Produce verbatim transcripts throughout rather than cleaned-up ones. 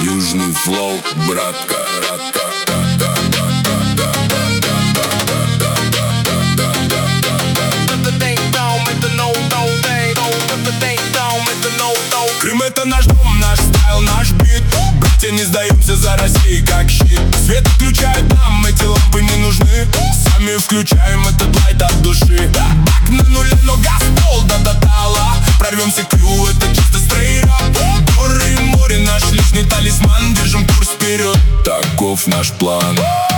Южный флоу, братка, братка. Крым — это наш дом, наш стайл, наш бит. Братья, не сдаемся за Россию, как щит. Свет отключают нам, эти лампы не нужны. Сами включаем этот лайт от души. Бак на нуле, но газ пол до тотала. Прорвемся крю, это чисто стрейрап. Горы и море, наш личный талисман. Держим курс вперед, таков наш план.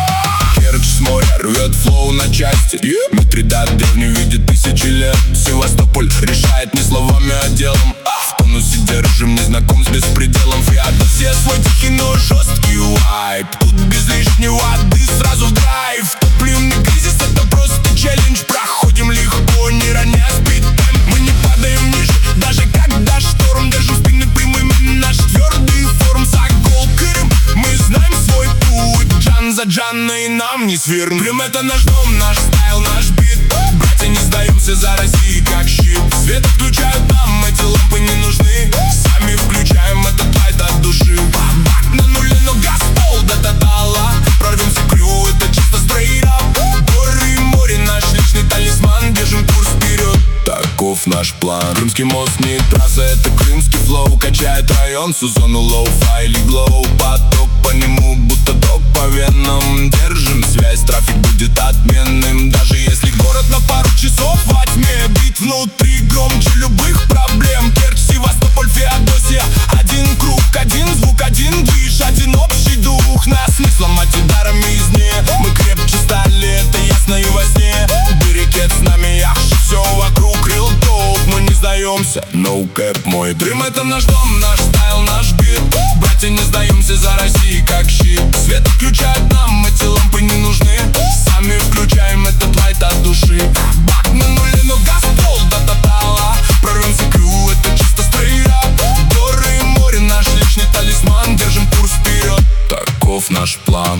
Керчь с моря рвет флоу на части. Митридат древний видит тысячи лет. Севастополь решает не словами, а делом. В тонусе держим, не знаком с беспределом. Феодосия свой тихий, но жесткий вайб. Тут без лишней воды, сразу в драйв. Топливный кризис — это просто челлендж. Проходим легко, не роняя спид-темп. Мы не падаем ниже, даже когда шторм. Держим спины прямыми, наш твердый форм. Сокол, Крым, мы знаем свой путь. Джан за Джанной нам не свернуть. Крым — это наш дом, наш стайл, наш бит. Братья, не сдаемся за Россию, как щит. Свет отключают нам, эти лампы не нужны. Сами включаем этот лайт от души. Бак на нуле, но газ пол до тотала. Прорвемся крю, это чисто стрейрап. Горы и море, наш личный талисман. Держим курс вперед, таков наш план. Крымский мост не трасса, это крымский флоу. Качает район, всю зону лоу-фай или глоу. Поток по нему, будто ток по венам. Держим связь, трафик будет отменным. Даже если город на пару часов во тьме, бит внутри громче любых проблем. Керчь, Севастополь, Феодосия. Один круг, один звук, один движ, один общий дух. Нас не сломать ударами извне. Мы крепче стали, это ясно и во сне. Берекет с нами яхши, все вокруг рил топ. Мы не сдаемся, no cap, мой дрим — это наш дом, наш стайл, наш бит. Братья, не сдаемся за Россию, как щит. Свет отключают нам, эти лампы не нужны. Сами включаем этот лайт от души. Бак на нуле, но газ пол до тотала. Прорвемся крю, это чисто стрейрап. Горы и море, наш личный талисман. Держим курс вперед, таков наш план.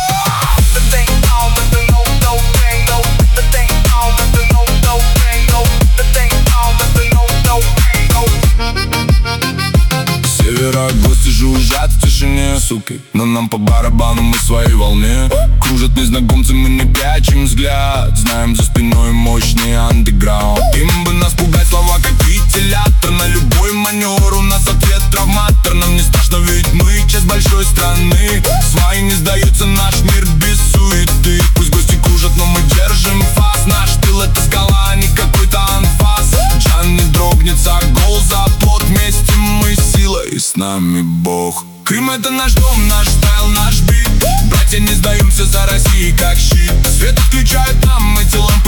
Севера гости жужжат в тишине, суки, но нам по барабану, мы в своей волне. Кружат незнакомцы, мы не прячем взгляд. Знаем, за спиной мощный андеграунд. Им бы нас пугать слова, как вентилятор. На любой маневр у нас ответ травматор. Нам не страшно, ведь мы часть большой страны. Свои не сдаются, наш мир без суеты. Пусть гости кружат, но мы держим фас. Наш тыл — это скала, а не какой-то анфас. Джан не дрогнет, гол за плот. Вместе мы сила, и с нами Бог. Крым — это наш дом, наш стайл, наш бит. Братья, не сдаемся за Россию, как щит. Свет отключают нам, эти лампы